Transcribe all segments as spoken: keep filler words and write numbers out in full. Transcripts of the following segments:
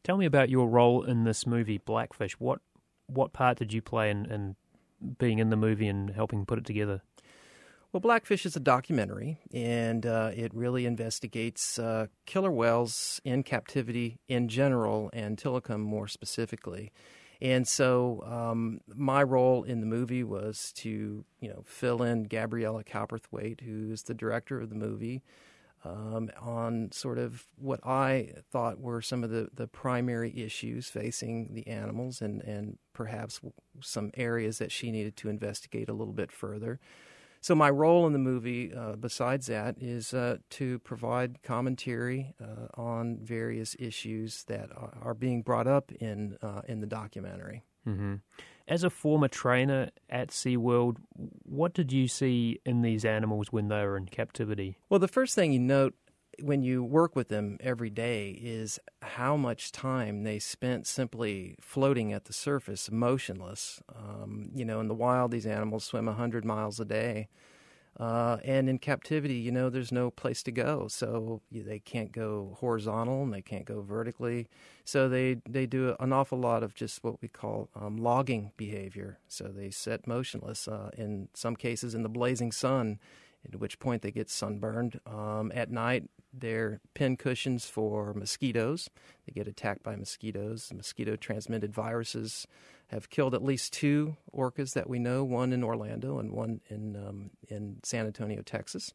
Tell me about your role in this movie, Blackfish. What what part did you play in, in being in the movie and helping put it together? Well, Blackfish is a documentary, and uh, it really investigates uh, killer whales in captivity in general and Tilikum more specifically. And so um, my role in the movie was to, you know, fill in Gabriella Cowperthwaite, who is the director of the movie, um, on sort of what I thought were some of the, the primary issues facing the animals and, and perhaps some areas that she needed to investigate a little bit further. So my role in the movie, uh, besides that, is uh, to provide commentary uh, on various issues that are, are being brought up in uh, in the documentary. Mm-hmm. As a former trainer at SeaWorld, what did you see in these animals when they were in captivity? Well, the first thing you note when you work with them every day is how much time they spent simply floating at the surface, motionless. Um, you know, in the wild, these animals swim one hundred miles a day. Uh, and in captivity, you know, there's no place to go. So they can't go horizontal and they can't go vertically. So they, they do an awful lot of just what we call um, logging behavior. So they sit motionless, uh, in some cases in the blazing sun, at which point they get sunburned. Um, at night, they're pin cushions for mosquitoes. They get attacked by mosquitoes. Mosquito-transmitted viruses have killed at least two orcas that we know, one in Orlando and one in um, in San Antonio, Texas.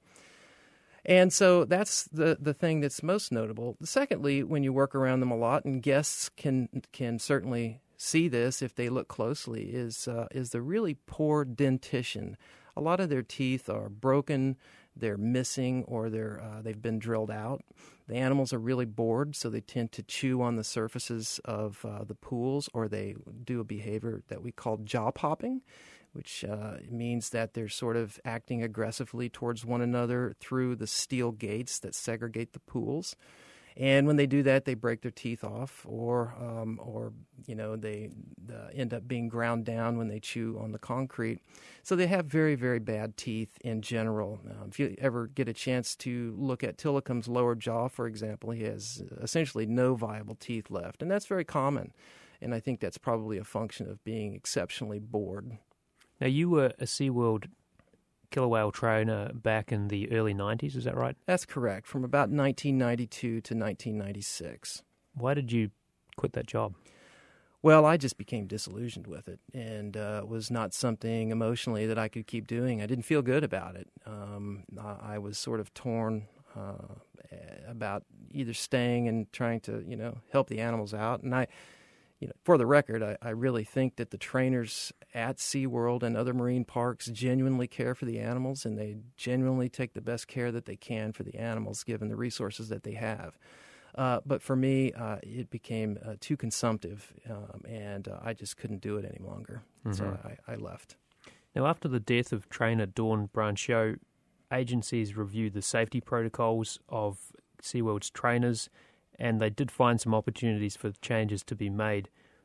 And so that's the, the thing that's most notable. Secondly, when you work around them a lot, and guests can can certainly see this if they look closely, is uh, is the really poor dentition. A lot of their teeth are broken, they're missing, or they're uh, they've been drilled out. The animals are really bored, so they tend to chew on the surfaces of uh, the pools, or they do a behavior that we call jaw popping, which uh, means that they're sort of acting aggressively towards one another through the steel gates that segregate the pools. And when they do that, they break their teeth off, or, um, or you know, they uh, end up being ground down when they chew on the concrete. So they have very, very bad teeth in general. Um, if you ever get a chance to look at Tilikum's lower jaw, for example, he has essentially no viable teeth left, and that's very common. And I think that's probably a function of being exceptionally bored. Now, you were a SeaWorld killer whale trainer back in the early nineties, is that right? That's correct, from about nineteen ninety-two to nineteen ninety-six. Why did you quit that job? Well, I just became disillusioned with it, and uh, it was not something emotionally that I could keep doing. I didn't feel good about it. Um, I, I was sort of torn uh, about either staying and trying to, you know, help the animals out. And I, you know, for the record, I, I really think that the trainers at SeaWorld and other marine parks genuinely care for the animals, and they genuinely take the best care that they can for the animals, given the resources that they have. Uh, but for me, uh, it became uh, too consumptive, um, and uh, I just couldn't do it any longer. Mm-hmm. So I, I left. Now, after the death of trainer Dawn Brancheau, agencies reviewed the safety protocols of SeaWorld's trainers, and they did find some opportunities for changes to be made.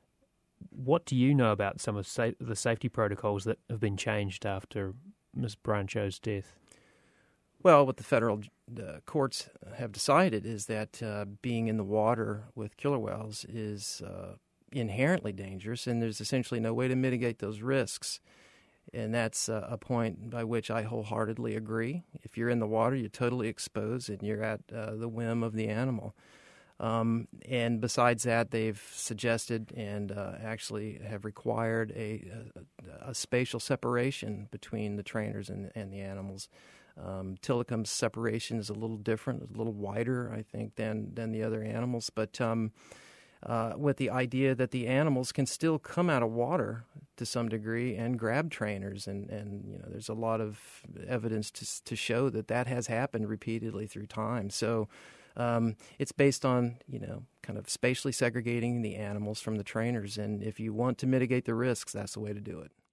What do you know about some of sa- the safety protocols that have been changed after Miz Brancheau's death? Well, what the federal uh, courts have decided is that uh, being in the water with killer whales is uh, inherently dangerous, and there's essentially no way to mitigate those risks. And that's uh, a point by which I wholeheartedly agree. If you're in the water, you're totally exposed, and you're at uh, the whim of the animal. Um, and besides that, they've suggested and uh, actually have required a, a, a spatial separation between the trainers and, and the animals. Um, Tilikum's separation is a little different, a little wider, I think, than than the other animals. But um, uh, with the idea that the animals can still come out of water to some degree and grab trainers, and, and you know, there's a lot of evidence to to show that that has happened repeatedly through time. So um, it's based on, you know, kind of spatially segregating the animals from the trainers, and if you want to mitigate the risks, that's the way to do it.